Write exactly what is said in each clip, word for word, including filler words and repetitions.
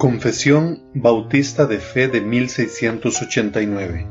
Confesión Bautista de Fe de mil seiscientos ochenta y nueve.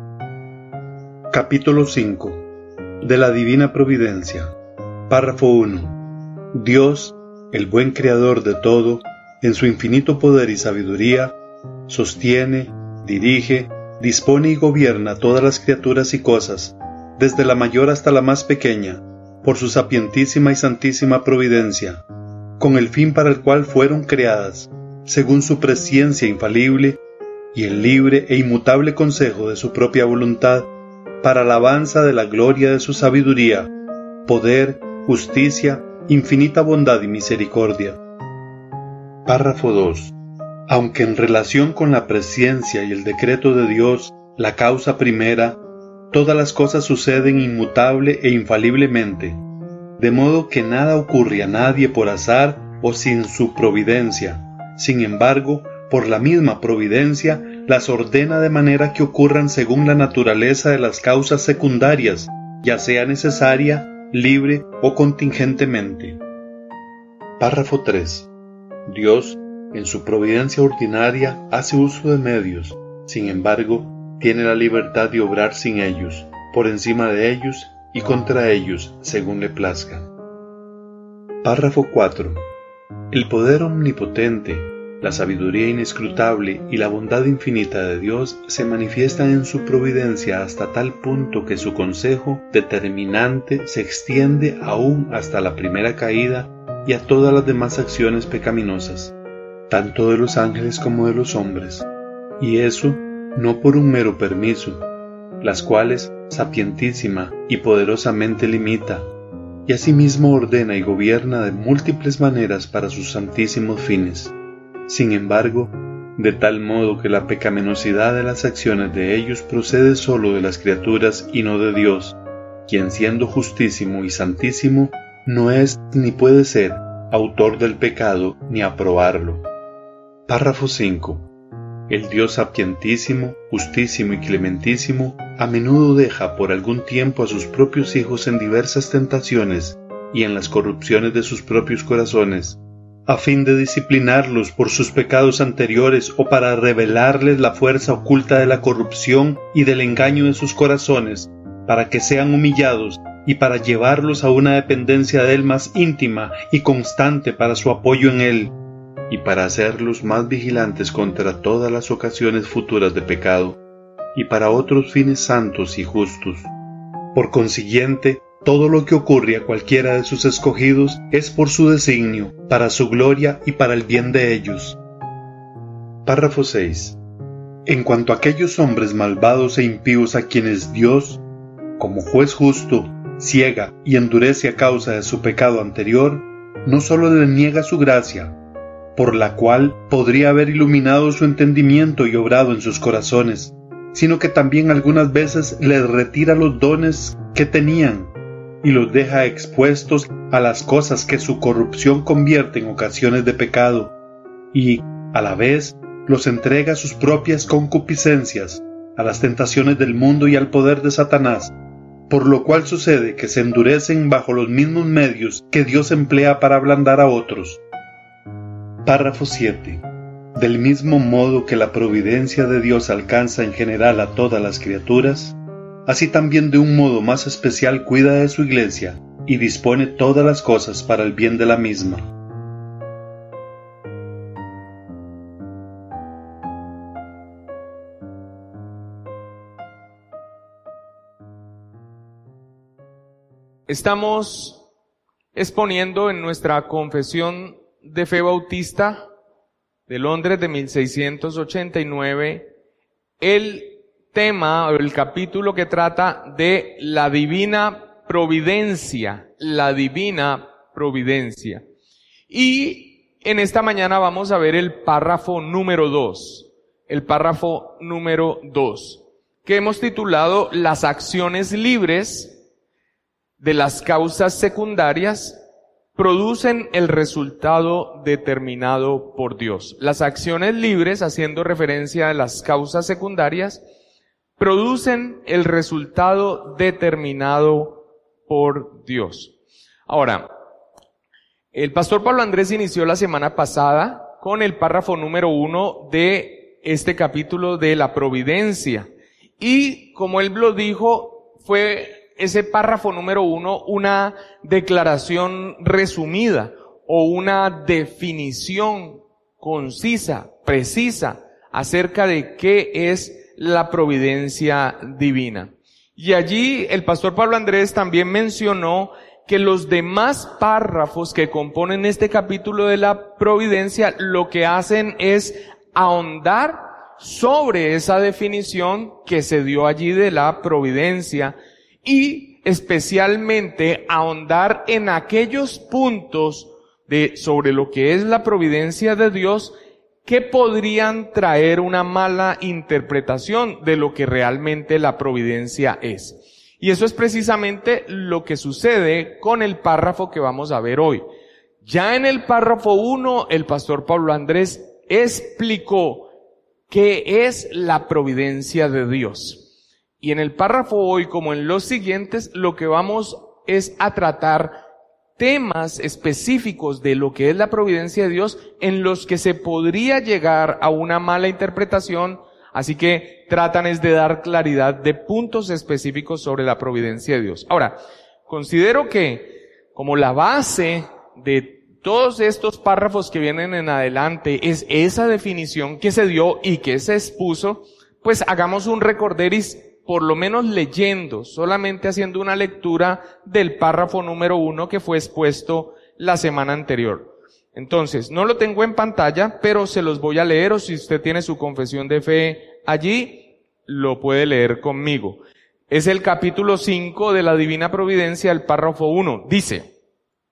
Capítulo cinco. De la Divina Providencia. Párrafo uno. Dios, el buen Creador de todo, en su infinito poder y sabiduría, sostiene, dirige, dispone y gobierna todas las criaturas y cosas, desde la mayor hasta la más pequeña, por su sapientísima y santísima providencia, con el fin para el cual fueron creadas, según su presciencia infalible y el libre e inmutable consejo de su propia voluntad, para alabanza de la gloria de su sabiduría, poder, justicia, infinita bondad y misericordia. Párrafo dos. Aunque en relación con la presciencia y el decreto de Dios, la causa primera, todas las cosas suceden inmutable e infaliblemente, de modo que nada ocurre a nadie por azar o sin su providencia. Sin embargo, por la misma providencia, las ordena de manera que ocurran según la naturaleza de las causas secundarias, ya sea necesaria, libre o contingentemente. Párrafo tres. Dios, en su providencia ordinaria, hace uso de medios, sin embargo, tiene la libertad de obrar sin ellos, por encima de ellos y contra ellos, según le plazca. Párrafo cuatro. El poder omnipotente, la sabiduría inescrutable y la bondad infinita de Dios se manifiestan en su providencia hasta tal punto que su consejo determinante se extiende aún hasta la primera caída y a todas las demás acciones pecaminosas, tanto de los ángeles como de los hombres, y eso no por un mero permiso, las cuales sapientísima y poderosamente limita, y asimismo ordena y gobierna de múltiples maneras para sus santísimos fines. Sin embargo, de tal modo que la pecaminosidad de las acciones de ellos procede sólo de las criaturas y no de Dios, quien siendo justísimo y santísimo, no es ni puede ser autor del pecado ni aprobarlo. Párrafo cinco. El Dios sapientísimo, justísimo y clementísimo a menudo deja por algún tiempo a sus propios hijos en diversas tentaciones y en las corrupciones de sus propios corazones, a fin de disciplinarlos por sus pecados anteriores o para revelarles la fuerza oculta de la corrupción y del engaño de sus corazones, para que sean humillados y para llevarlos a una dependencia de Él más íntima y constante para su apoyo en Él, y para hacerlos más vigilantes contra todas las ocasiones futuras de pecado, y para otros fines santos y justos. Por consiguiente, todo lo que ocurre a cualquiera de sus escogidos es por su designio, para su gloria y para el bien de ellos. Párrafo seis. En cuanto a aquellos hombres malvados e impíos a quienes Dios, como juez justo, ciega y endurece a causa de su pecado anterior, no sólo les niega su gracia, por la cual podría haber iluminado su entendimiento y obrado en sus corazones, sino que también algunas veces les retira los dones que tenían y los deja expuestos a las cosas que su corrupción convierte en ocasiones de pecado, y, a la vez, los entrega a sus propias concupiscencias, a las tentaciones del mundo y al poder de Satanás, por lo cual sucede que se endurecen bajo los mismos medios que Dios emplea para ablandar a otros. Párrafo siete. Del mismo modo que la providencia de Dios alcanza en general a todas las criaturas, así también de un modo más especial cuida de su iglesia y dispone todas las cosas para el bien de la misma. Estamos exponiendo en nuestra confesión de fe bautista de Londres de mil seiscientos ochenta y nueve el tema o el capítulo que trata de la divina providencia, la divina providencia. Y en esta mañana vamos a ver el párrafo número dos, el párrafo número dos, que hemos titulado Las acciones libres de las causas secundarias producen el resultado determinado por Dios. Las acciones libres, haciendo referencia a las causas secundarias, producen el resultado determinado por Dios. Ahora, el pastor Pablo Andrés inició la semana pasada con el párrafo número uno de este capítulo de la providencia. Y como él lo dijo, fue ese párrafo número uno una declaración resumida o una definición concisa, precisa, acerca de qué es la providencia divina. Y allí el pastor Pablo Andrés también mencionó que los demás párrafos que componen este capítulo de la providencia lo que hacen es ahondar sobre esa definición que se dio allí de la providencia y especialmente ahondar en aquellos puntos de sobre lo que es la providencia de Dios que podrían traer una mala interpretación de lo que realmente la providencia es. Y eso es precisamente lo que sucede con el párrafo que vamos a ver hoy. Ya en el párrafo uno, el pastor Pablo Andrés explicó qué es la providencia de Dios. Y en el párrafo hoy, como en los siguientes, lo que vamos es a tratar temas específicos de lo que es la providencia de Dios en los que se podría llegar a una mala interpretación. Así que tratan es de dar claridad de puntos específicos sobre la providencia de Dios. Ahora, considero que como la base de todos estos párrafos que vienen en adelante es esa definición que se dio y que se expuso, pues hagamos un recorderis, por lo menos leyendo, solamente haciendo una lectura del párrafo número uno que fue expuesto la semana anterior. Entonces, no lo tengo en pantalla, pero se los voy a leer, o si usted tiene su confesión de fe allí, lo puede leer conmigo. Es el capítulo cinco de la Divina Providencia, el párrafo uno. Dice: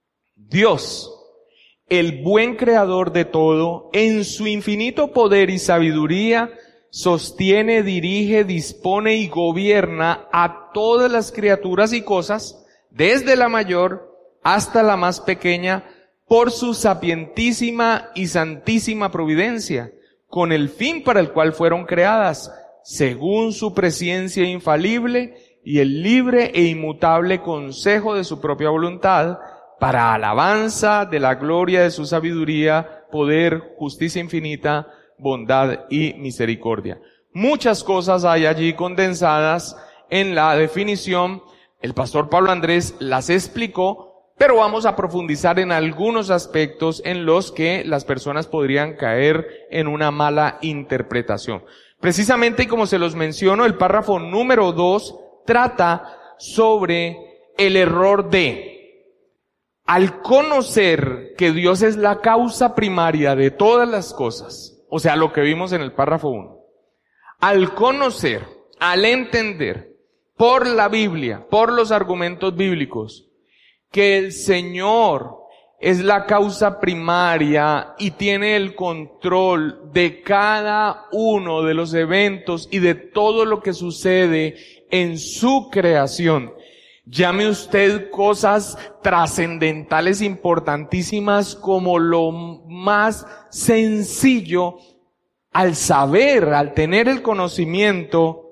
Dios, el buen creador de todo, en su infinito poder y sabiduría, sostiene, dirige, dispone y gobierna a todas las criaturas y cosas, desde la mayor hasta la más pequeña, por su sapientísima y santísima providencia, con el fin para el cual fueron creadas, según su presciencia infalible y el libre e inmutable consejo de su propia voluntad, para alabanza de la gloria de su sabiduría, poder, justicia infinita, bondad y misericordia. Muchas cosas hay allí condensadas en la definición. El pastor Pablo Andrés las explicó, pero vamos a profundizar en algunos aspectos en los que las personas podrían caer en una mala interpretación. Precisamente, y como se los menciono, el párrafo número dos trata sobre el error de, al conocer que Dios es la causa primaria de todas las cosas, o sea, lo que vimos en el párrafo uno, al conocer, al entender por la Biblia, por los argumentos bíblicos, que el Señor es la causa primaria y tiene el control de cada uno de los eventos y de todo lo que sucede en su creación. Llame usted cosas trascendentales importantísimas como lo más sencillo, al saber, al tener el conocimiento,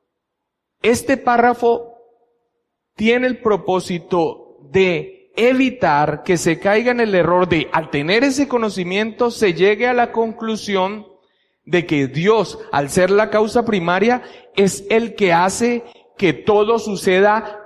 este párrafo tiene el propósito de evitar que se caiga en el error de, al tener ese conocimiento, se llegue a la conclusión de que Dios, al ser la causa primaria, es el que hace que todo suceda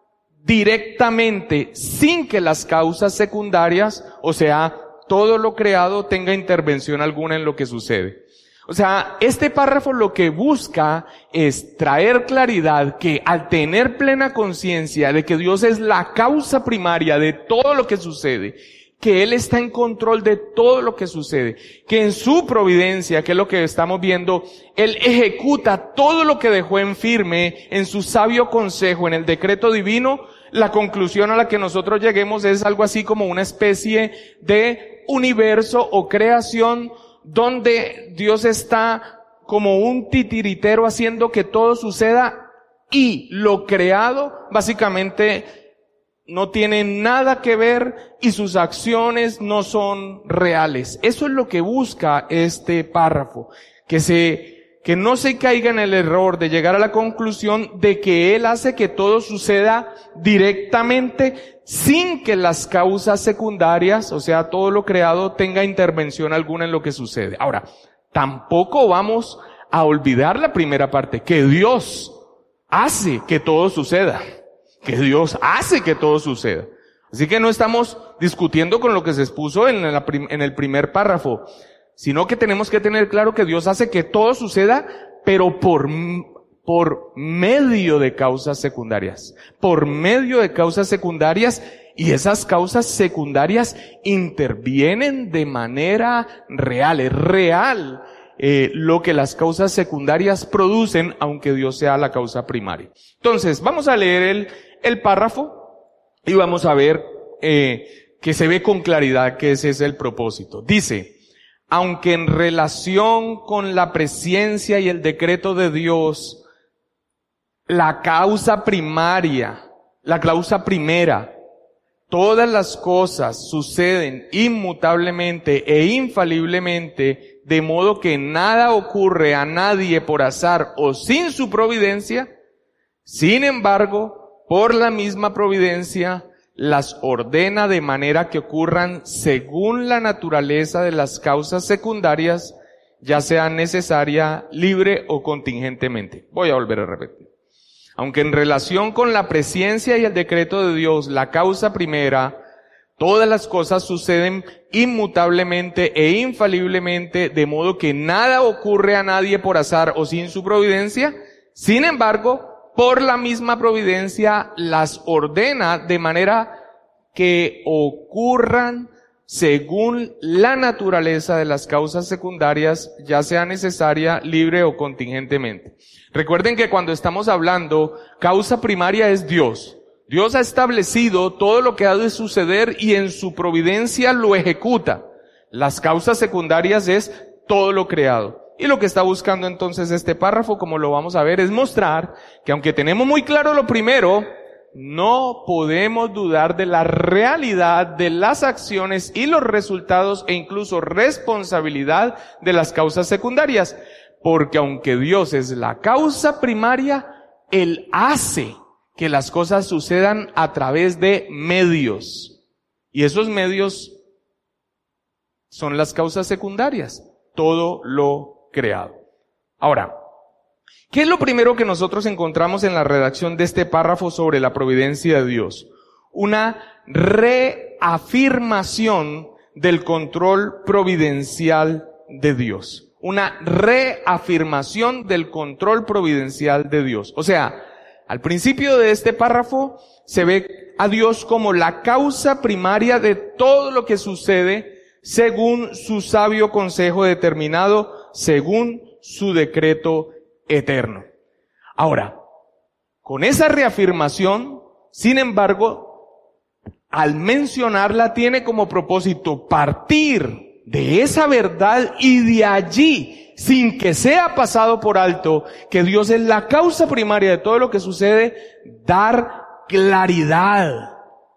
directamente, sin que las causas secundarias, o sea, todo lo creado, tenga intervención alguna en lo que sucede. O sea, este párrafo lo que busca es traer claridad que al tener plena conciencia de que Dios es la causa primaria de todo lo que sucede, que Él está en control de todo lo que sucede, que en su providencia, que es lo que estamos viendo, Él ejecuta todo lo que dejó en firme en su sabio consejo, en el decreto divino. La conclusión a la que nosotros lleguemos es algo así como una especie de universo o creación donde Dios está como un titiritero haciendo que todo suceda, y lo creado básicamente no tiene nada que ver y sus acciones no son reales. Eso es lo que busca este párrafo, que se que no se caiga en el error de llegar a la conclusión de que Él hace que todo suceda directamente sin que las causas secundarias, o sea, todo lo creado, tenga intervención alguna en lo que sucede. Ahora, tampoco vamos a olvidar la primera parte, que Dios hace que todo suceda, que Dios hace que todo suceda. Así que no estamos discutiendo con lo que se expuso en, la prim- en el primer párrafo, sino que tenemos que tener claro que Dios hace que todo suceda, pero por, por medio de causas secundarias, por medio de causas secundarias, y esas causas secundarias intervienen de manera real, es real eh, lo que las causas secundarias producen, aunque Dios sea la causa primaria. Entonces, vamos a leer el, el párrafo y vamos a ver eh, que se ve con claridad que ese es el propósito. Dice: aunque en relación con la presencia y el decreto de Dios, la causa primaria, la causa primera, todas las cosas suceden inmutablemente e infaliblemente, de modo que nada ocurre a nadie por azar o sin su providencia. Sin embargo, por la misma providencia, las ordena de manera que ocurran según la naturaleza de las causas secundarias, ya sea necesaria, libre o contingentemente. Voy a volver a repetir. Aunque en relación con la presencia y el decreto de Dios, la causa primera, todas las cosas suceden inmutablemente e infaliblemente, de modo que nada ocurre a nadie por azar o sin su providencia. Sin embargo, por la misma providencia las ordena de manera que ocurran según la naturaleza de las causas secundarias, ya sea necesaria, libre o contingentemente. Recuerden que cuando estamos hablando, causa primaria es Dios. Dios ha establecido todo lo que ha de suceder y en su providencia lo ejecuta. Las causas secundarias es todo lo creado. Y lo que está buscando entonces este párrafo, como lo vamos a ver, es mostrar que aunque tenemos muy claro lo primero, no podemos dudar de la realidad de las acciones y los resultados e incluso responsabilidad de las causas secundarias. Porque aunque Dios es la causa primaria, Él hace que las cosas sucedan a través de medios. Y esos medios son las causas secundarias, todo lo creado. Ahora, ¿qué es lo primero que nosotros encontramos en la redacción de este párrafo sobre la providencia de Dios? Una reafirmación del control providencial de Dios. Una reafirmación del control providencial de Dios. O sea, al principio de este párrafo se ve a Dios como la causa primaria de todo lo que sucede según su sabio consejo determinado, según su decreto eterno. Ahora, con esa reafirmación, sin embargo, al mencionarla tiene como propósito partir de esa verdad y de allí, sin que sea pasado por alto, que Dios es la causa primaria de todo lo que sucede, dar claridad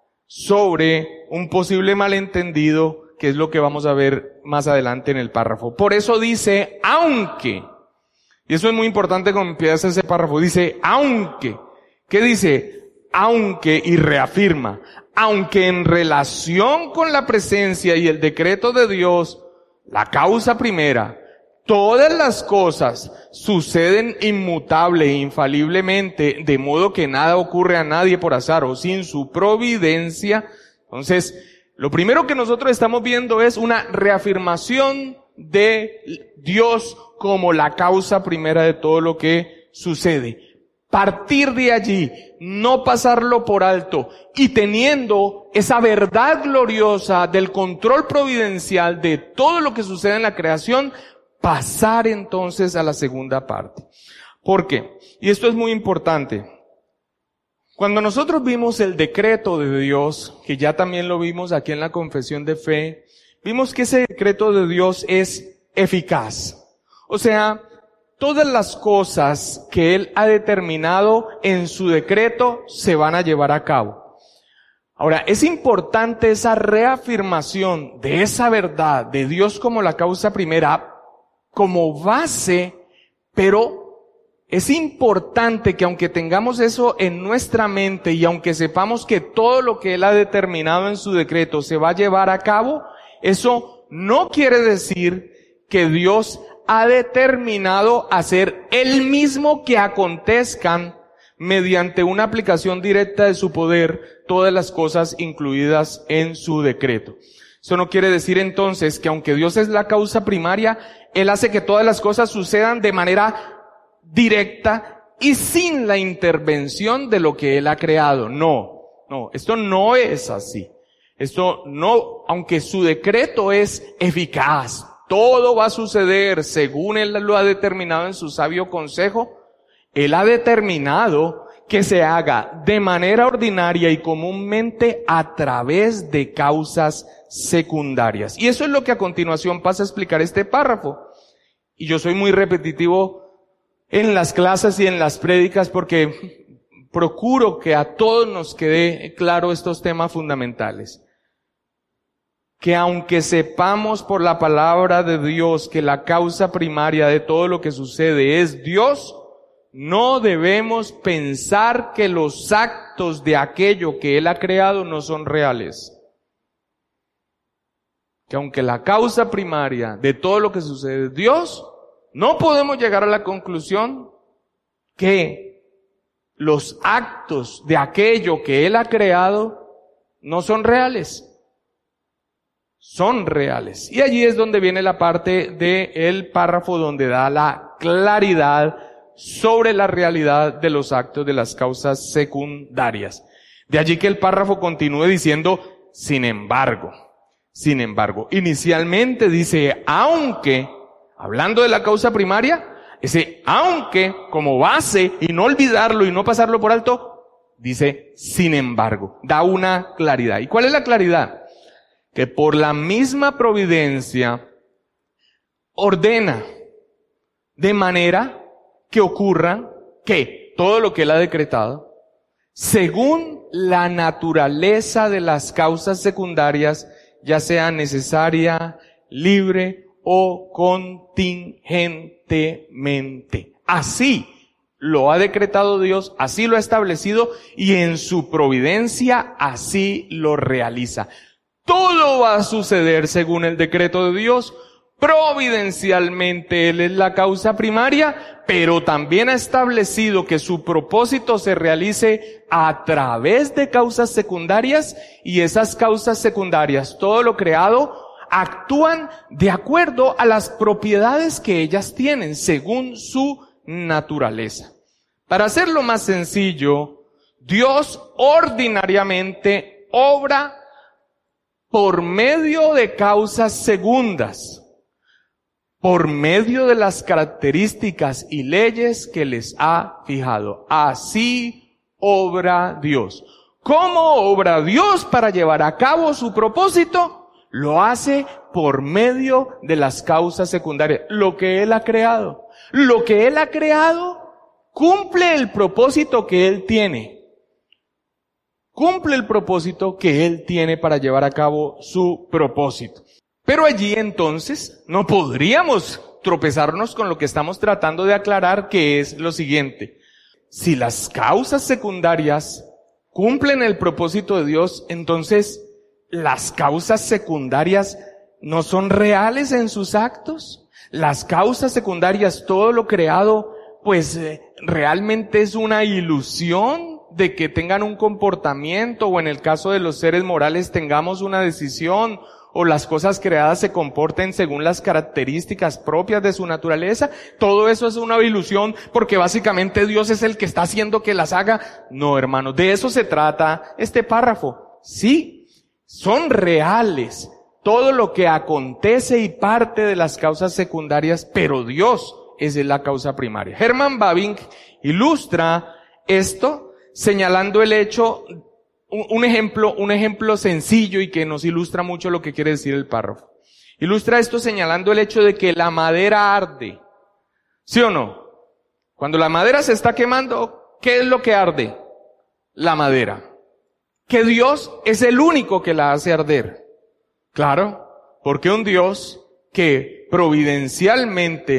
sobre un posible malentendido, que es lo que vamos a ver más adelante en el párrafo. Por eso dice, aunque, y eso es muy importante cuando empieza ese párrafo, dice, aunque, ¿qué dice? Aunque, y reafirma, aunque en relación con la presencia y el decreto de Dios, la causa primera, todas las cosas suceden inmutable e infaliblemente, de modo que nada ocurre a nadie por azar o sin su providencia. Entonces, lo primero que nosotros estamos viendo es una reafirmación de Dios como la causa primera de todo lo que sucede. Partir de allí, no pasarlo por alto y teniendo esa verdad gloriosa del control providencial de todo lo que sucede en la creación, pasar entonces a la segunda parte. ¿Por qué? Y esto es muy importante. Cuando nosotros vimos el decreto de Dios, que ya también lo vimos aquí en la confesión de fe, vimos que ese decreto de Dios es eficaz. O sea, todas las cosas que Él ha determinado en su decreto se van a llevar a cabo. Ahora, es importante esa reafirmación de esa verdad de Dios como la causa primera, como base Pero es importante que aunque tengamos eso en nuestra mente y aunque sepamos que todo lo que Él ha determinado en su decreto se va a llevar a cabo, eso no quiere decir que Dios ha determinado hacer Él mismo que acontezcan mediante una aplicación directa de su poder todas las cosas incluidas en su decreto. Eso no quiere decir entonces que aunque Dios es la causa primaria, Él hace que todas las cosas sucedan de manera directa y sin la intervención de lo que Él ha creado. No, no, esto no es así. Esto no, aunque su decreto es eficaz, todo va a suceder según Él lo ha determinado en su sabio consejo, Él ha determinado que se haga de manera ordinaria y comúnmente a través de causas secundarias. Y eso es lo que a continuación pasa a explicar este párrafo. Y yo soy muy repetitivo en las clases y en las prédicas porque procuro que a todos nos quede claro estos temas fundamentales. Que aunque sepamos por la palabra de Dios que la causa primaria de todo lo que sucede es Dios, no debemos pensar que los actos de aquello que Él ha creado no son reales. Que aunque la causa primaria de todo lo que sucede es Dios, no podemos llegar a la conclusión que los actos de aquello que Él ha creado no son reales. Son reales. Y allí es donde viene la parte del párrafo donde da la claridad sobre la realidad de los actos de las causas secundarias. De allí que el párrafo continúe diciendo, sin embargo, sin embargo, inicialmente dice, aunque, hablando de la causa primaria, ese aunque como base y no olvidarlo y no pasarlo por alto, dice sin embargo, da una claridad. ¿Y cuál es la claridad? Que por la misma providencia ordena de manera que ocurra que todo lo que Él ha decretado, según la naturaleza de las causas secundarias, ya sea necesaria, libre o contingentemente. Así lo ha decretado Dios, así lo ha establecido y en su providencia así lo realiza. Todo va a suceder según el decreto de Dios. Providencialmente Él es la causa primaria, pero también ha establecido que su propósito se realice a través de causas secundarias y esas causas secundarias, todo lo creado, actúan de acuerdo a las propiedades que ellas tienen según su naturaleza. Para hacerlo más sencillo, Dios ordinariamente obra por medio de causas segundas, por medio de las características y leyes que les ha fijado. Así obra Dios. ¿Cómo obra Dios para llevar a cabo su propósito? Lo hace por medio de las causas secundarias. Lo que Él ha creado. Lo que Él ha creado cumple el propósito que Él tiene. Cumple el propósito que Él tiene para llevar a cabo su propósito. Pero allí entonces no podríamos tropezarnos con lo que estamos tratando de aclarar, que es lo siguiente. Si las causas secundarias cumplen el propósito de Dios, entonces las causas secundarias no son reales en sus actos. Las causas secundarias, todo lo creado, pues eh, realmente es una ilusión de que tengan un comportamiento, o en el caso de los seres morales tengamos una decisión, o las cosas creadas se comporten según las características propias de su naturaleza. Todo eso es una ilusión porque básicamente Dios es el que está haciendo que las haga. No, hermanos, de eso se trata este párrafo. Sí, son reales todo lo que acontece y parte de las causas secundarias, pero Dios es la causa primaria. Herman Bavinck ilustra esto señalando el hecho, un, un ejemplo, un ejemplo sencillo y que nos ilustra mucho lo que quiere decir el párrafo. Ilustra esto señalando el hecho de que la madera arde. ¿Sí o no? Cuando la madera se está quemando, ¿qué es lo que arde? La madera. Que Dios es el único que la hace arder. Claro, porque un Dios que providencialmente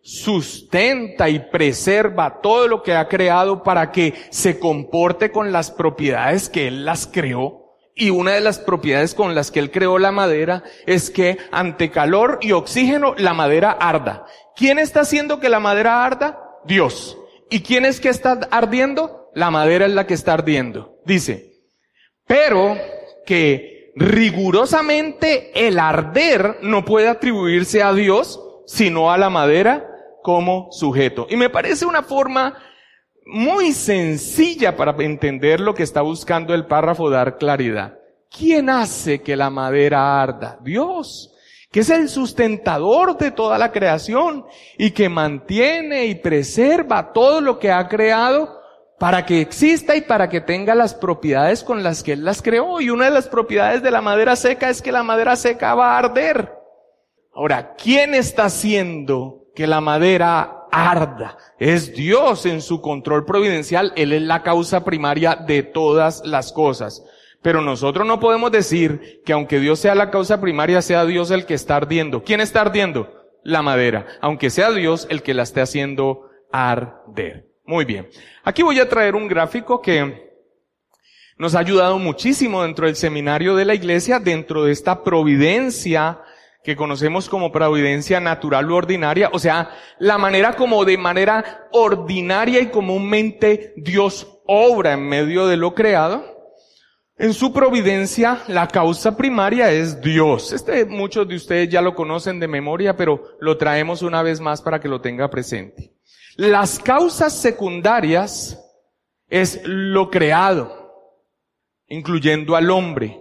sustenta y preserva todo lo que ha creado para que se comporte con las propiedades que Él las creó. Y una de las propiedades con las que Él creó la madera es que ante calor y oxígeno la madera arda. ¿Quién está haciendo que la madera arda? Dios. ¿Y quién es que está ardiendo? La madera es la que está ardiendo. Dice, pero que rigurosamente el arder no puede atribuirse a Dios, sino a la madera como sujeto. Y me parece una forma muy sencilla para entender lo que está buscando el párrafo, dar claridad. ¿Quién hace que la madera arda? Dios, que es el sustentador de toda la creación y que mantiene y preserva todo lo que ha creado para que exista y para que tenga las propiedades con las que Él las creó. Y una de las propiedades de la madera seca es que la madera seca va a arder. Ahora, ¿quién está haciendo que la madera arda? Es Dios en su control providencial. Él es la causa primaria de todas las cosas. Pero nosotros no podemos decir que aunque Dios sea la causa primaria, sea Dios el que está ardiendo. ¿Quién está ardiendo? La madera. Aunque sea Dios el que la esté haciendo arder. Muy bien. Aquí voy a traer un gráfico que nos ha ayudado muchísimo dentro del seminario de la iglesia, dentro de esta providencia que conocemos como providencia natural u ordinaria, o sea, la manera como de manera ordinaria y comúnmente Dios obra en medio de lo creado. En su providencia, la causa primaria es Dios. Este, muchos de ustedes ya lo conocen de memoria, pero lo traemos una vez más para que lo tenga presente. Las causas secundarias es lo creado, incluyendo al hombre.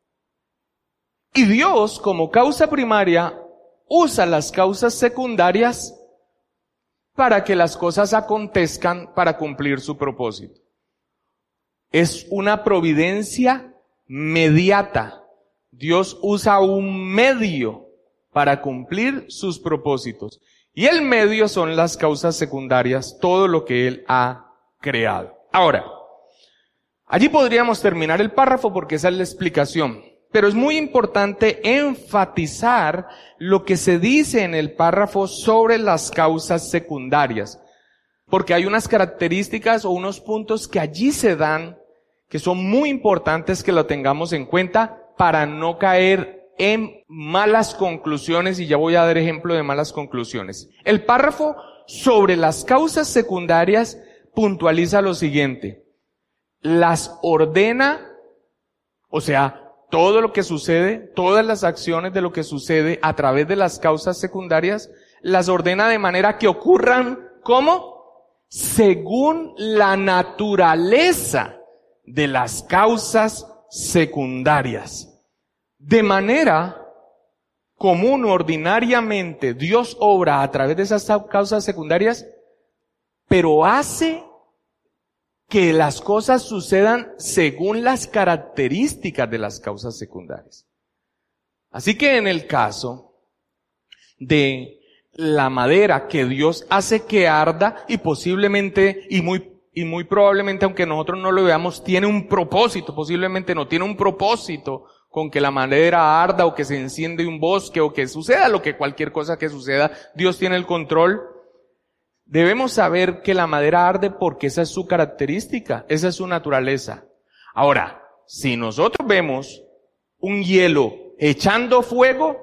Y Dios, como causa primaria, usa las causas secundarias para que las cosas acontezcan para cumplir su propósito. Es una providencia mediata. Dios usa un medio para cumplir sus propósitos. Y el medio son las causas secundarias, todo lo que Él ha creado. Ahora, allí podríamos terminar el párrafo porque esa es la explicación. Pero es muy importante enfatizar lo que se dice en el párrafo sobre las causas secundarias. Porque hay unas características o unos puntos que allí se dan que son muy importantes que lo tengamos en cuenta para no caer en malas conclusiones, y ya voy a dar ejemplo de malas conclusiones. El párrafo sobre las causas secundarias puntualiza lo siguiente: las ordena, o sea, todo lo que sucede, todas las acciones de lo que sucede a través de las causas secundarias, las ordena de manera que ocurran, ¿cómo? Según la naturaleza de las causas secundarias. De manera común, ordinariamente, Dios obra a través de esas causas secundarias, pero hace que las cosas sucedan según las características de las causas secundarias. Así que en el caso de la madera que Dios hace que arda, y posiblemente, y muy, y muy probablemente, aunque nosotros no lo veamos, tiene un propósito, posiblemente no tiene un propósito con que la madera arda o que se enciende un bosque o que suceda lo que cualquier cosa que suceda, Dios tiene el control. Debemos saber que la madera arde porque esa es su característica, esa es su naturaleza. Ahora, si nosotros vemos un hielo echando fuego,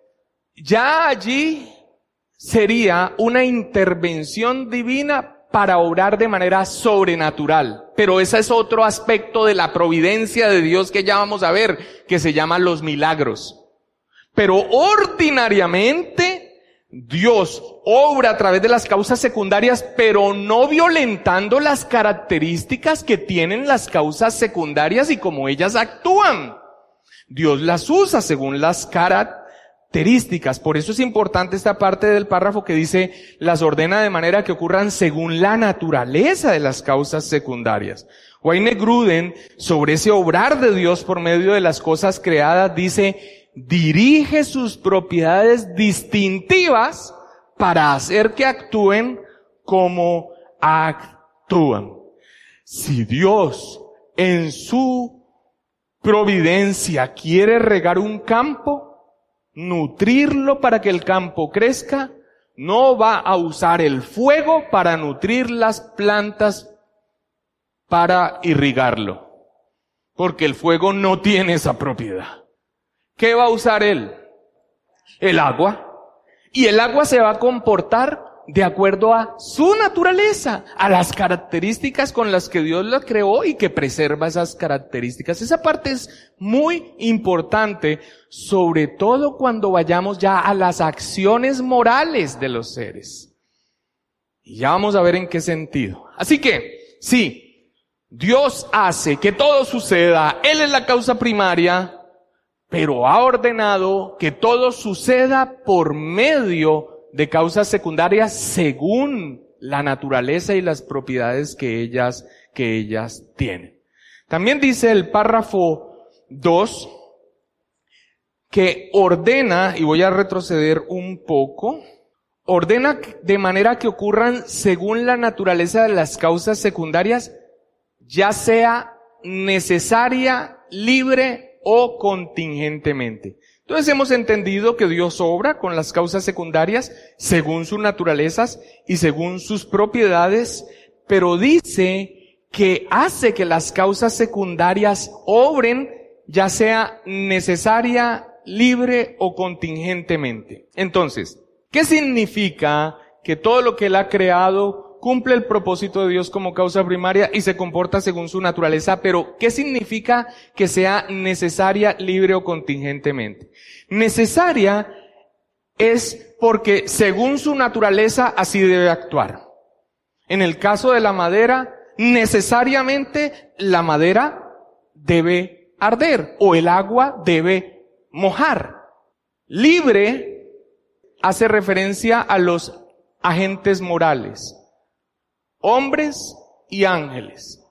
ya allí sería una intervención divina para obrar de manera sobrenatural. Pero ese es otro aspecto de la providencia de Dios que ya vamos a ver, que se llama los milagros. Pero ordinariamente Dios obra a través de las causas secundarias, pero no violentando las características que tienen las causas secundarias y cómo ellas actúan. Dios las usa según las características. Por eso es importante esta parte del párrafo que dice, las ordena de manera que ocurran según la naturaleza de las causas secundarias. Wayne Grudem, sobre ese obrar de Dios por medio de las cosas creadas, dice, dirige sus propiedades distintivas para hacer que actúen como actúan. Si Dios en su providencia quiere regar un campo, nutrirlo para que el campo crezca, no va a usar el fuego para nutrir las plantas, para irrigarlo, porque el fuego no tiene esa propiedad. ¿Qué va a usar él? El agua. Y el agua se va a comportar de acuerdo a su naturaleza, a las características con las que Dios la creó y que preserva esas características. Esa parte es muy importante, sobre todo cuando vayamos ya a las acciones morales de los seres. Y ya vamos a ver en qué sentido. Así que, sí, Dios hace que todo suceda, Él es la causa primaria, pero ha ordenado que todo suceda por medio de causas secundarias según la naturaleza y las propiedades que ellas, que ellas tienen. También dice el párrafo dos que ordena, y voy a retroceder un poco, ordena de manera que ocurran según la naturaleza de las causas secundarias, ya sea necesaria, libre o contingentemente. Entonces hemos entendido que Dios obra con las causas secundarias según sus naturalezas y según sus propiedades, pero dice que hace que las causas secundarias obren ya sea necesaria, libre o contingentemente. Entonces, ¿qué significa que todo lo que Él ha creado cumple el propósito de Dios como causa primaria y se comporta según su naturaleza? Pero, ¿qué significa que sea necesaria, libre o contingentemente? Necesaria es porque según su naturaleza así debe actuar. En el caso de la madera, necesariamente la madera debe arder o el agua debe mojar. Libre hace referencia a los agentes morales, hombres y ángeles.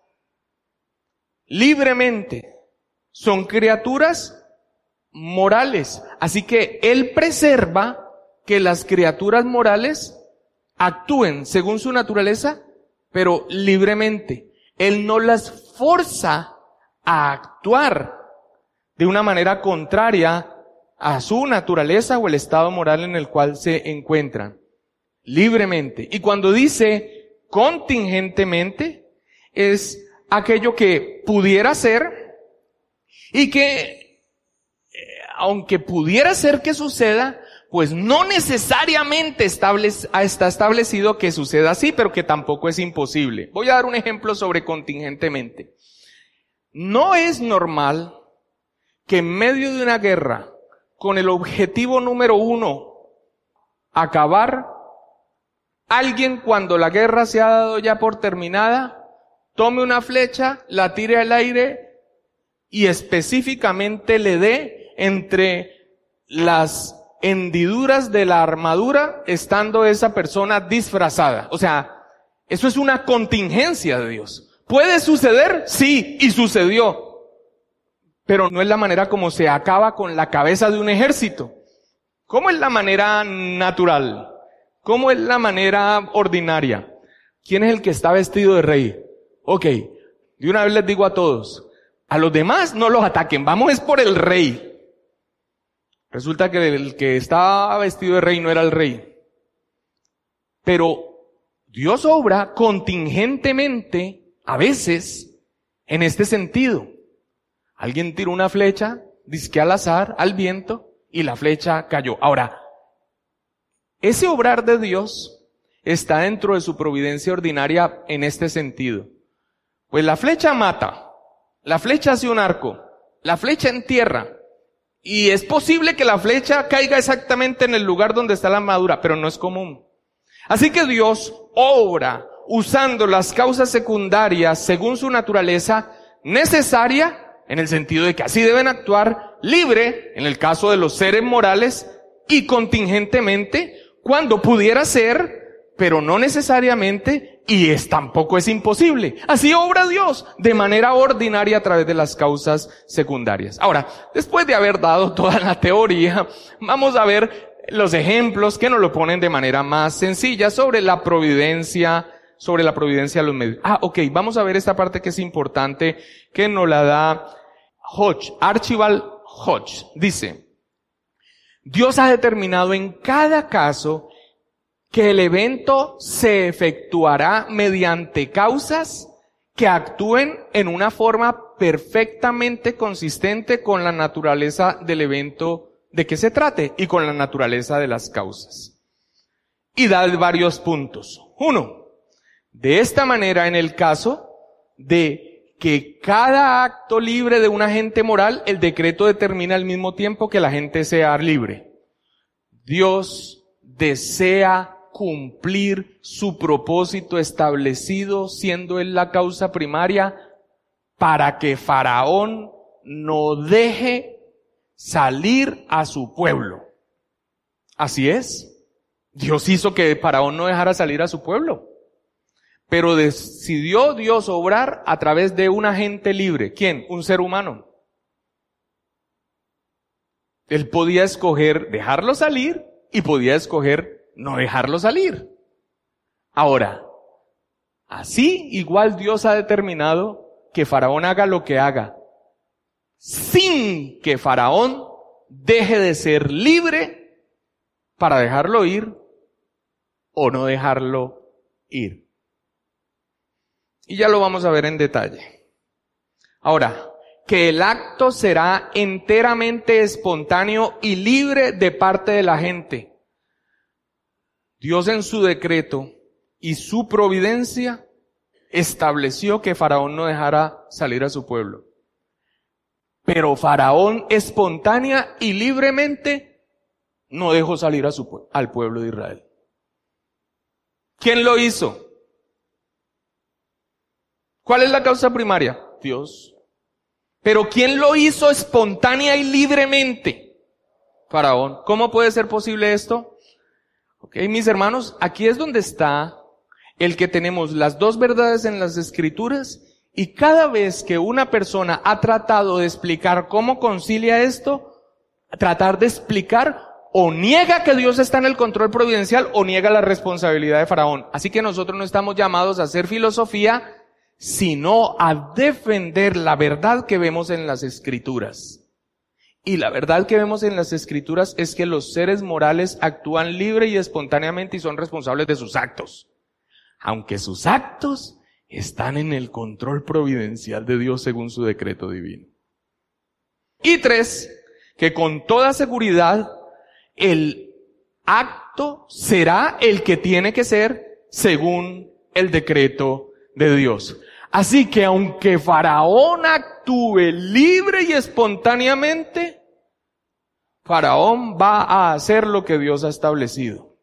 Libremente son criaturas morales. Así que Él preserva que las criaturas morales actúen según su naturaleza, pero libremente. Él no las forza a actuar de una manera contraria a su naturaleza o el estado moral en el cual se encuentran. Libremente. Y cuando dice contingentemente, es aquello que pudiera ser y que aunque pudiera ser que suceda, pues no necesariamente establece, está establecido que suceda así, pero que tampoco es imposible. Voy a dar un ejemplo sobre contingentemente. No es normal que en medio de una guerra, con el objetivo número uno, acabar, alguien cuando la guerra se ha dado ya por terminada, tome una flecha, la tire al aire y específicamente le dé entre las hendiduras de la armadura, estando esa persona disfrazada. O sea, eso es una contingencia de Dios. ¿Puede suceder? Sí, y sucedió. Pero no es la manera como se acaba con la cabeza de un ejército. ¿Cómo es la manera natural? ¿Cómo es la manera ordinaria? ¿Quién es el que está vestido de rey? Ok, de una vez les digo a todos, a los demás no los ataquen, vamos es por el rey. Resulta que el que estaba vestido de rey no era el rey. Pero Dios obra contingentemente, a veces, en este sentido. Alguien tiró una flecha, dizque al azar, al viento, y la flecha cayó. Ahora, ese obrar de Dios está dentro de su providencia ordinaria en este sentido. Pues la flecha mata, la flecha hace un arco, la flecha entierra. Y es posible que la flecha caiga exactamente en el lugar donde está la armadura, pero no es común. Así que Dios obra usando las causas secundarias según su naturaleza necesaria, en el sentido de que así deben actuar, libre, en el caso de los seres morales, y contingentemente, cuando pudiera ser, pero no necesariamente, y es tampoco es imposible. Así obra Dios de manera ordinaria a través de las causas secundarias. Ahora, después de haber dado toda la teoría, vamos a ver los ejemplos que nos lo ponen de manera más sencilla sobre la providencia, sobre la providencia de los medios. Ah, ok, vamos a ver esta parte que es importante, que nos la da Hodge, Archibald Hodge. Dice, Dios ha determinado en cada caso que el evento se efectuará mediante causas que actúen en una forma perfectamente consistente con la naturaleza del evento de que se trate y con la naturaleza de las causas. Y da varios puntos. Uno, de esta manera, en el caso de que cada acto libre de un agente moral, el decreto determina al mismo tiempo que la gente sea libre. Dios desea cumplir su propósito establecido, siendo él la causa primaria, para que Faraón no deje salir a su pueblo. Así es. Dios hizo que Faraón no dejara salir a su pueblo. Pero decidió Dios obrar a través de un agente libre. ¿Quién? Un ser humano. Él podía escoger dejarlo salir y podía escoger no dejarlo salir. Ahora, así igual Dios ha determinado que Faraón haga lo que haga, sin que Faraón deje de ser libre para dejarlo ir o no dejarlo ir. Y ya lo vamos a ver en detalle. Ahora, que el acto será enteramente espontáneo y libre de parte de la gente. Dios en su decreto y su providencia estableció que Faraón no dejara salir a su pueblo. Pero Faraón espontánea y libremente no dejó salir a su, al pueblo de Israel. ¿Quién lo hizo? ¿Cuál es la causa primaria? Dios. Pero ¿quién lo hizo espontánea y libremente? Faraón. ¿Cómo puede ser posible esto? Ok, mis hermanos, aquí es donde está el que tenemos las dos verdades en las Escrituras, y cada vez que una persona ha tratado de explicar cómo concilia esto, tratar de explicar, o niega que Dios está en el control providencial o niega la responsabilidad de Faraón. Así que nosotros no estamos llamados a hacer filosofía, sino a defender la verdad que vemos en las Escrituras. Y la verdad que vemos en las Escrituras es que los seres morales actúan libre y espontáneamente y son responsables de sus actos. Aunque sus actos están en el control providencial de Dios según su decreto divino. Y tres, que con toda seguridad el acto será el que tiene que ser según el decreto de Dios. Así que aunque Faraón actúe libre y espontáneamente, Faraón va a hacer lo que Dios ha establecido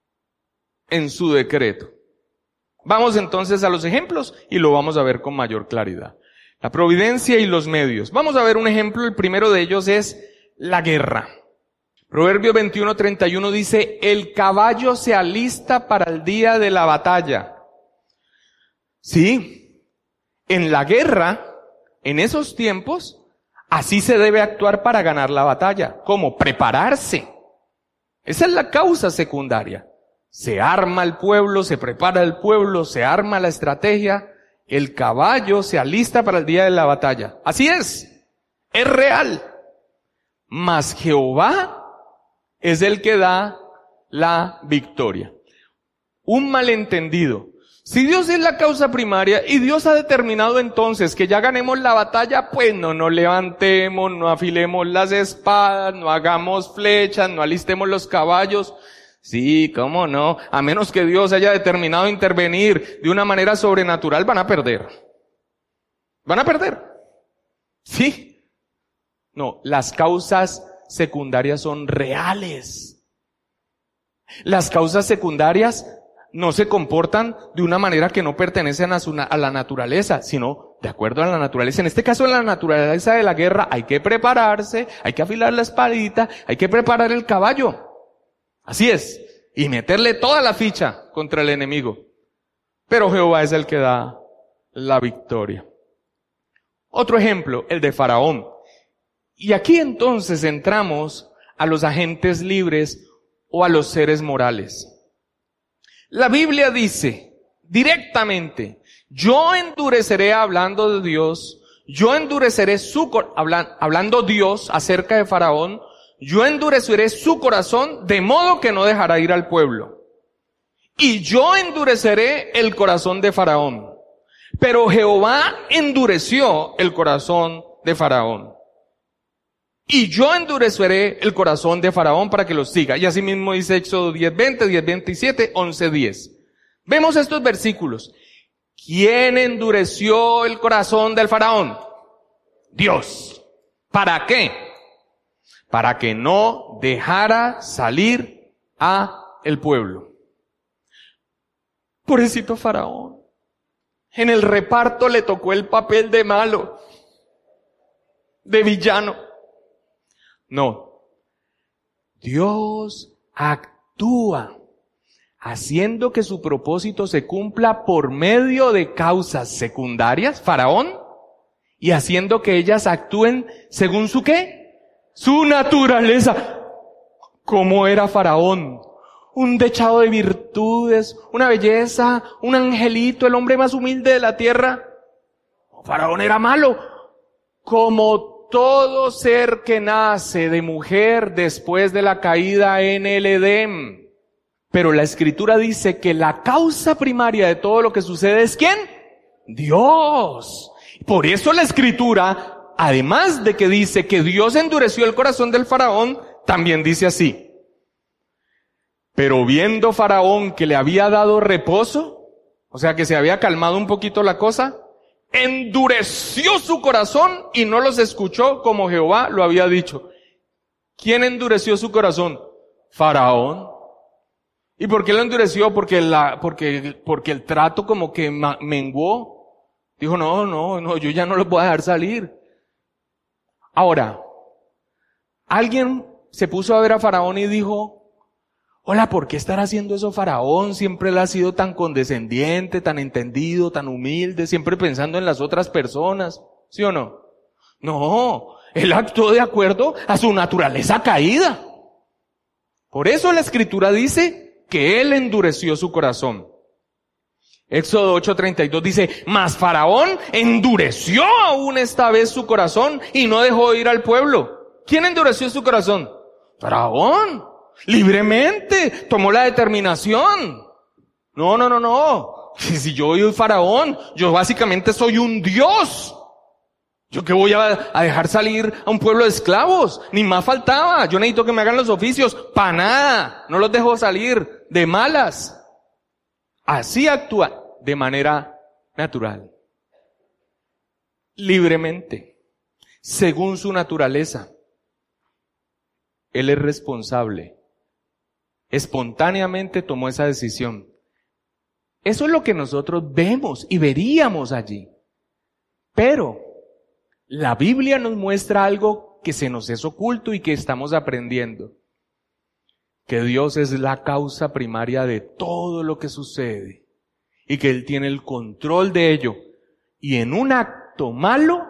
en su decreto. Vamos entonces a los ejemplos y lo vamos a ver con mayor claridad. La providencia y los medios. Vamos a ver un ejemplo, el primero de ellos es la guerra. Proverbio veintiuno treinta y uno dice, el caballo se alista para el día de la batalla. Sí. En la guerra, en esos tiempos, así se debe actuar para ganar la batalla. ¿Cómo? Prepararse. Esa es la causa secundaria. Se arma el pueblo, se prepara el pueblo, se arma la estrategia. El caballo se alista para el día de la batalla. Así es. Es real. Mas Jehová es el que da la victoria. Un malentendido. Si Dios es la causa primaria y Dios ha determinado entonces que ya ganemos la batalla, pues no nos levantemos, no afilemos las espadas, no hagamos flechas, no alistemos los caballos. Sí, cómo no, a menos que Dios haya determinado intervenir de una manera sobrenatural, van a perder. Van a perder. Sí. No, las causas secundarias son reales. Las causas secundarias no se comportan de una manera que no pertenecen a, su, a la naturaleza, sino de acuerdo a la naturaleza. En este caso, en la naturaleza de la guerra, hay que prepararse, hay que afilar la espadita, hay que preparar el caballo. Así es. Y meterle toda la ficha contra el enemigo. Pero Jehová es el que da la victoria. Otro ejemplo, el de Faraón. Y aquí entonces entramos a los agentes libres o a los seres morales. La Biblia dice directamente, yo endureceré hablando de Dios, yo endureceré su corazón, hablan, hablando Dios acerca de Faraón, yo endureceré su corazón de modo que no dejará ir al pueblo. y yo endureceré el corazón de Faraón. Pero Jehová endureció el corazón de Faraón. Y yo endureceré el corazón de Faraón para que los siga. Y así mismo dice Éxodo diez veinte, diez veintisiete, once diez. Vemos estos versículos. ¿Quién endureció el corazón del Faraón? Dios. ¿Para qué? Para que no dejara salir a el pueblo. Pobrecito Faraón. En el reparto le tocó el papel de malo, de villano. No. Dios actúa haciendo que su propósito se cumpla por medio de causas secundarias, Faraón, y haciendo que ellas actúen según su ¿qué? Su naturaleza. ¿Cómo era Faraón? Un dechado de virtudes, una belleza, un angelito, el hombre más humilde de la tierra. Faraón era malo, como todo ser que nace de mujer después de la caída en el Edén. Pero la Escritura dice que la causa primaria de todo lo que sucede es ¿quién? Dios. Por eso la Escritura, además de que dice que Dios endureció el corazón del Faraón, también dice así. Pero viendo Faraón que le había dado reposo, o sea que se había calmado un poquito la cosa, endureció su corazón y no los escuchó como Jehová lo había dicho. ¿Quién endureció su corazón? Faraón. ¿Y por qué lo endureció? Porque la, porque, porque el trato como que menguó. Dijo, no, no, no, yo ya no los voy a dejar salir. Ahora, alguien se puso a ver a Faraón y dijo, hola, ¿por qué estará haciendo eso Faraón? Siempre él ha sido tan condescendiente, tan entendido, tan humilde, siempre pensando en las otras personas. ¿Sí o no? No, él actuó de acuerdo a su naturaleza caída. Por eso la Escritura dice que él endureció su corazón. Éxodo ocho treinta y dos dice, mas Faraón endureció aún esta vez su corazón y no dejó ir al pueblo. ¿Quién endureció su corazón? Faraón. Libremente tomó la determinación. No, no, no, no. Si yo soy Faraón, yo básicamente soy un dios. ¿Yo qué voy a, a dejar salir a un pueblo de esclavos? Ni más faltaba. Yo necesito que me hagan los oficios. Pa' nada. No los dejo salir de malas. Así actúa de manera natural. Libremente. Según su naturaleza. Él es responsable. Espontáneamente tomó esa decisión. Eso es lo que nosotros vemos y veríamos allí. Pero la Biblia nos muestra algo que se nos es oculto y que estamos aprendiendo. Que Dios es la causa primaria de todo lo que sucede y que Él tiene el control de ello. Y en un acto malo,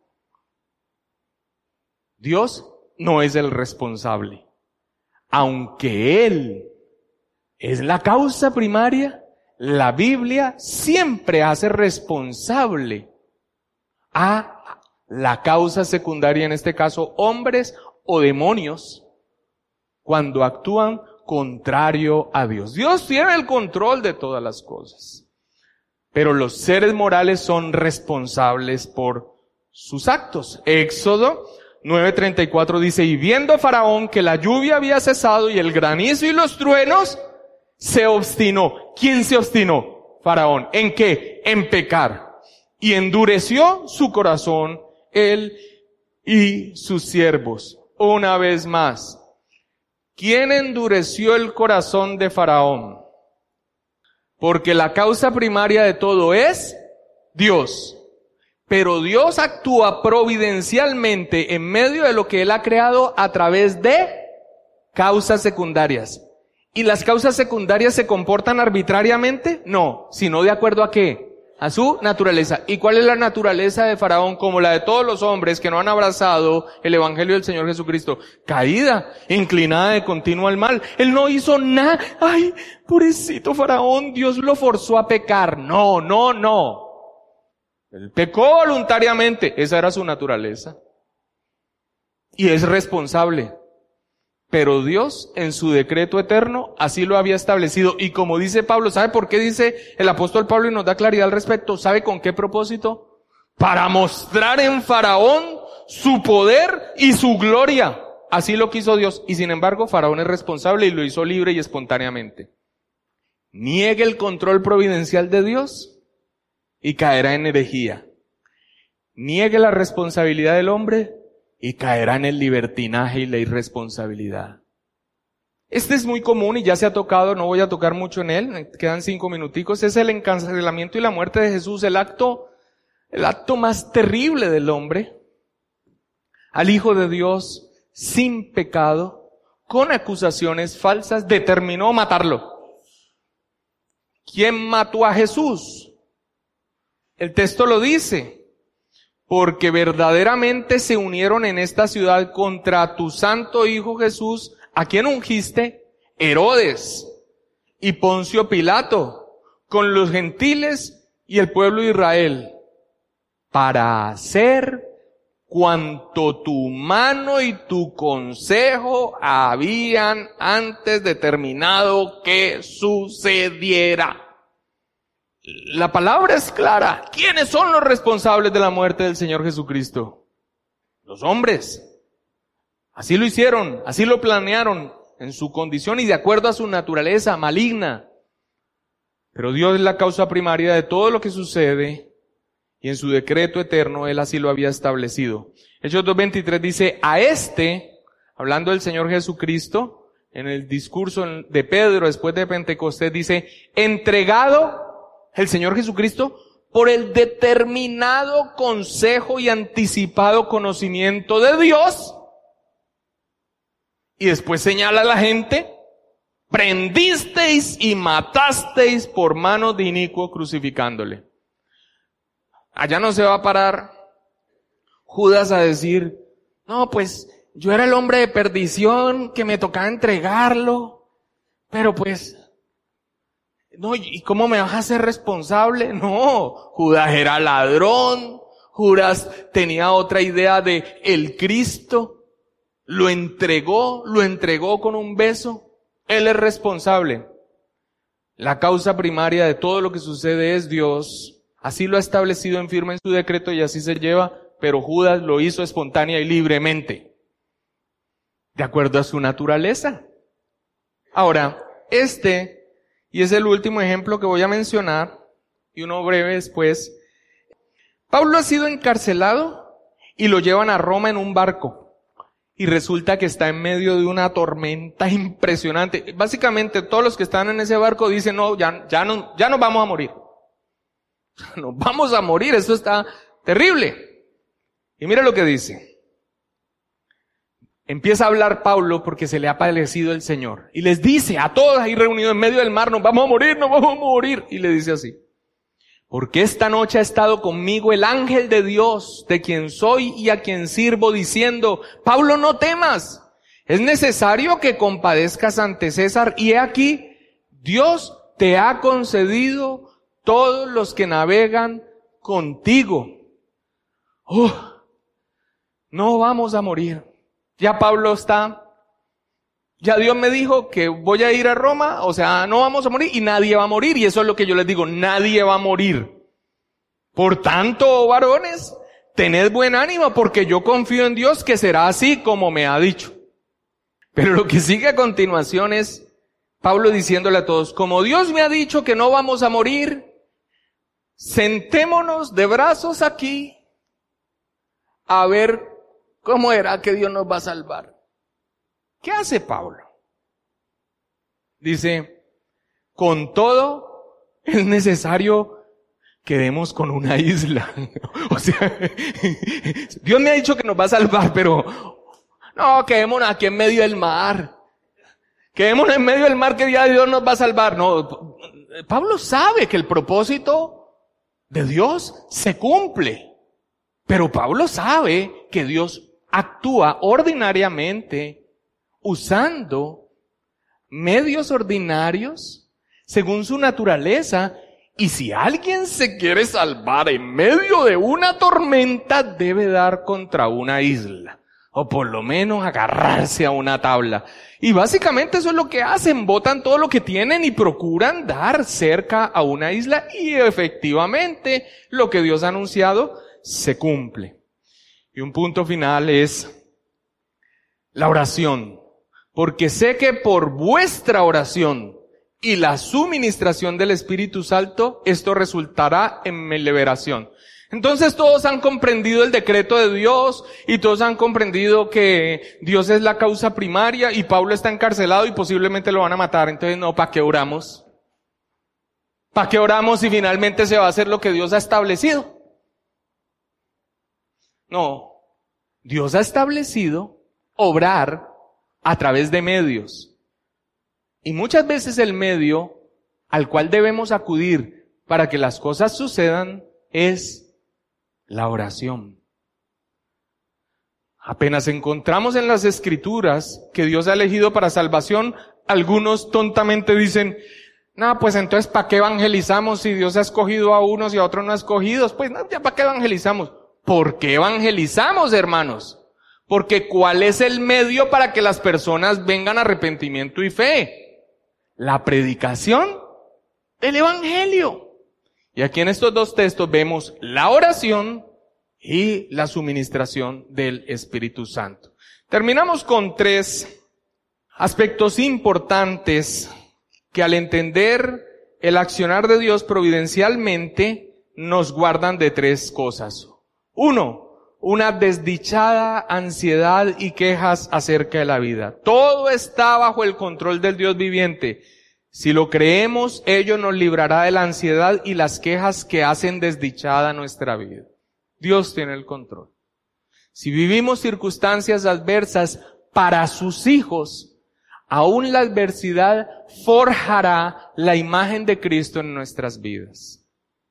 Dios no es el responsable. Aunque Él es la causa primaria, la Biblia siempre hace responsable a la causa secundaria, en este caso hombres o demonios, cuando actúan contrario a Dios. Dios tiene el control de todas las cosas, pero los seres morales son responsables por sus actos. Éxodo nueve treinta y cuatro dice, y viendo Faraón que la lluvia había cesado y el granizo y los truenos, se obstinó. ¿Quién se obstinó? Faraón. ¿En qué? En pecar. Y endureció su corazón, él y sus siervos. Una vez más, ¿quién endureció el corazón de Faraón? Porque la causa primaria de todo es Dios. Pero Dios actúa providencialmente en medio de lo que Él ha creado a través de causas secundarias. ¿Y las causas secundarias se comportan arbitrariamente? No, sino de acuerdo a qué? A su naturaleza. ¿Y cuál es la naturaleza de Faraón? Como la de todos los hombres que no han abrazado el Evangelio del Señor Jesucristo. Caída, inclinada de continuo al mal. Él no hizo nada. Ay, pobrecito Faraón, Dios lo forzó a pecar. No, no, no. Él pecó voluntariamente. Esa era su naturaleza. Y es responsable. pero Dios en su decreto eterno así lo había establecido. Y como dice Pablo, ¿sabe por qué dice el apóstol Pablo y nos da claridad al respecto? ¿Sabe con qué propósito? Para mostrar en Faraón su poder y su gloria. Así lo quiso Dios. Y sin embargo, Faraón es responsable y lo hizo libre y espontáneamente. Niegue el control providencial de Dios y caerá en herejía. Niegue la responsabilidad del hombre y caerá en el libertinaje y la irresponsabilidad. Este es muy común y ya se ha tocado, no voy a tocar mucho en él, me quedan cinco minuticos. Es el encarcelamiento y la muerte de Jesús, el acto, el acto más terrible del hombre. Al Hijo de Dios, sin pecado, con acusaciones falsas, determinó matarlo. ¿Quién mató a Jesús? El texto lo dice. Porque verdaderamente se unieron en esta ciudad contra tu santo Hijo Jesús, a quien ungiste, Herodes y Poncio Pilato, con los gentiles y el pueblo de Israel, para hacer cuanto tu mano y tu consejo habían antes determinado que sucediera. La palabra es clara. ¿Quiénes son los responsables de la muerte del Señor Jesucristo? Los hombres. Así lo hicieron, así lo planearon en su condición y de acuerdo a su naturaleza maligna. Pero Dios es la causa primaria de todo lo que sucede y en su decreto eterno Él así lo había establecido. Hechos dos veintitrés dice, a este, hablando del Señor Jesucristo, en el discurso de Pedro después de Pentecostés dice, entregado el Señor Jesucristo por el determinado consejo y anticipado conocimiento de Dios. Y después señala a la gente, prendisteis y matasteis por mano de inicuo crucificándole. Allá no se va a parar Judas a decir, no, pues yo era el hombre de perdición que me tocaba entregarlo, pero pues, no, ¿y cómo me vas a hacer responsable? No, Judas era ladrón, Judas tenía otra idea de el Cristo, lo entregó, lo entregó con un beso, él es responsable. La causa primaria de todo lo que sucede es Dios, así lo ha establecido en firme en su decreto y así se lleva, pero Judas lo hizo espontánea y libremente, de acuerdo a su naturaleza. Ahora, este y es el último ejemplo que voy a mencionar, y uno breve después. Pablo ha sido encarcelado y lo llevan a Roma en un barco. Y resulta que está en medio de una tormenta impresionante. Básicamente todos los que están en ese barco dicen, no, ya, ya, no, ya nos vamos a morir. Nos vamos a morir, esto está terrible. Y mira lo que dice. Empieza a hablar Pablo porque se le ha padecido el Señor. Y les dice a todos ahí reunidos en medio del mar, nos vamos a morir, nos vamos a morir. Y le dice así, porque esta noche ha estado conmigo el ángel de Dios, de quien soy y a quien sirvo, diciendo, Pablo, no temas, es necesario que compadezcas ante César. Y he aquí, Dios te ha concedido todos los que navegan contigo. Oh, no vamos a morir. Ya Pablo está, ya Dios me dijo que voy a ir a Roma, o sea, no vamos a morir y nadie va a morir. Y eso es lo que yo les digo, nadie va a morir. Por tanto, varones, tened buen ánimo porque yo confío en Dios que será así como me ha dicho. Pero lo que sigue a continuación es Pablo diciéndole a todos, como Dios me ha dicho que no vamos a morir, sentémonos de brazos aquí a ver ¿cómo era que Dios nos va a salvar? ¿Qué hace Pablo? Dice, con todo es necesario que demos con una isla. O sea, Dios me ha dicho que nos va a salvar, pero no, quedémonos aquí en medio del mar. Quedémonos en medio del mar que ya Dios nos va a salvar. No, Pablo sabe que el propósito de Dios se cumple. Pero Pablo sabe que Dios actúa ordinariamente usando medios ordinarios según su naturaleza. Y si alguien se quiere salvar en medio de una tormenta, debe dar contra una isla. o por lo menos agarrarse a una tabla. Y básicamente eso es lo que hacen, botan todo lo que tienen y procuran dar cerca a una isla, y efectivamente lo que Dios ha anunciado se cumple. Y un punto final es la oración, porque sé que por vuestra oración y la suministración del Espíritu Santo, esto resultará en mi liberación. Entonces todos han comprendido el decreto de Dios y todos han comprendido que Dios es la causa primaria y Pablo está encarcelado y posiblemente lo van a matar. Entonces no, ¿para qué oramos? ¿Para qué oramos si finalmente se va a hacer lo que Dios ha establecido? No, Dios ha establecido obrar a través de medios. Y muchas veces el medio al cual debemos acudir para que las cosas sucedan es la oración. Apenas encontramos en las Escrituras que Dios ha elegido para salvación, algunos tontamente dicen, no, pues entonces ¿para qué evangelizamos si Dios ha escogido a unos y a otros no ha escogido? Pues no, ya ¿para qué evangelizamos? ¿Por qué evangelizamos, hermanos? Porque ¿cuál es el medio para que las personas vengan a arrepentimiento y fe? La predicación del Evangelio. Y aquí en estos dos textos vemos la oración y la suministración del Espíritu Santo. Terminamos con tres aspectos importantes que al entender el accionar de Dios providencialmente nos guardan de tres cosas. Uno, una desdichada ansiedad y quejas acerca de la vida. Todo está bajo el control del Dios viviente. Si lo creemos, ello nos librará de la ansiedad y las quejas que hacen desdichada nuestra vida. Dios tiene el control. Si vivimos circunstancias adversas para sus hijos, aún la adversidad forjará la imagen de Cristo en nuestras vidas.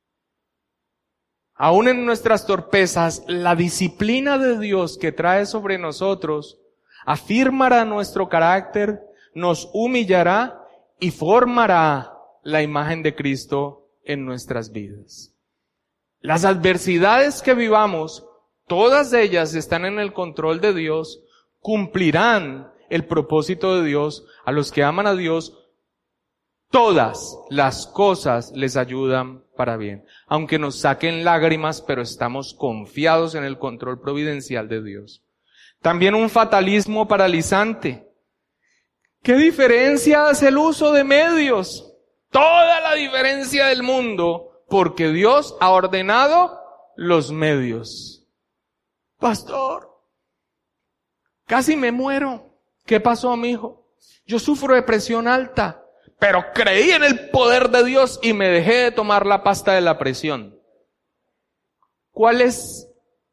Aún en nuestras torpezas, la disciplina de Dios que trae sobre nosotros afirmará nuestro carácter, nos humillará y formará la imagen de Cristo en nuestras vidas. Las adversidades que vivamos, todas ellas están en el control de Dios, cumplirán el propósito de Dios. A los que aman a Dios, todas las cosas les ayudan para bien. Aunque nos saquen lágrimas, pero estamos confiados en el control providencial de Dios. También un fatalismo paralizante. ¿Qué diferencia hace el uso de medios? Toda la diferencia del mundo, porque Dios ha ordenado los medios. Pastor, casi me muero. ¿Qué pasó, mijo? Yo sufro de presión alta, pero creí en el poder de Dios y me dejé de tomar la pasta de la presión. ¿Cuál es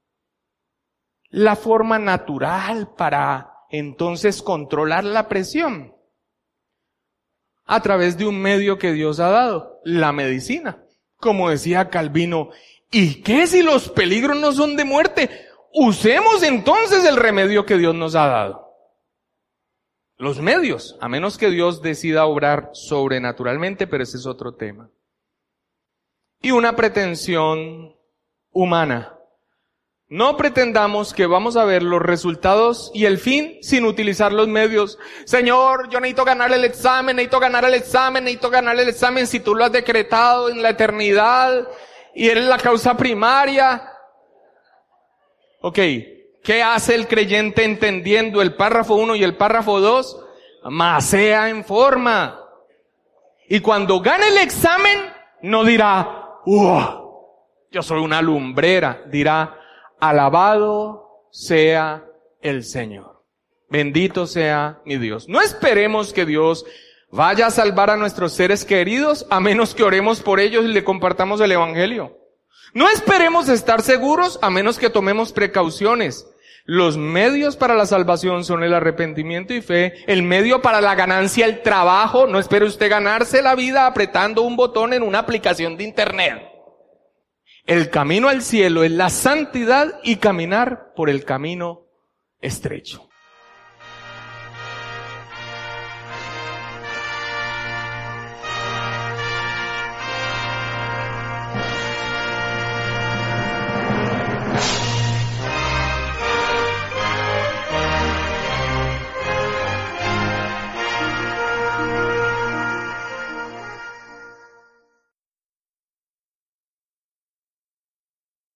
la forma natural para entonces controlar la presión? A través de un medio que Dios ha dado, la medicina. Como decía Calvino, ¿y qué si los peligros no son de muerte? Usemos entonces el remedio que Dios nos ha dado. Los medios, a menos que Dios decida obrar sobrenaturalmente, pero ese es otro tema. Y una pretensión humana. No pretendamos que vamos a ver los resultados y el fin sin utilizar los medios. Señor, yo necesito ganar el examen, necesito ganar el examen, necesito ganar el examen. Si tú lo has decretado en la eternidad y eres la causa primaria. Ok, ¿qué hace el creyente entendiendo el párrafo uno y el párrafo dos? Masea en forma. Y cuando gane el examen, no dirá, ¡uh! Yo soy una lumbrera. Dirá, alabado sea el Señor. Bendito sea mi Dios. No esperemos que Dios vaya a salvar a nuestros seres queridos a menos que oremos por ellos y le compartamos el Evangelio. No esperemos estar seguros a menos que tomemos precauciones. Los medios para la salvación son el arrepentimiento y fe. El medio para la ganancia, el trabajo. No espere usted ganarse la vida apretando un botón en una aplicación de internet. El camino al cielo es la santidad y caminar por el camino estrecho.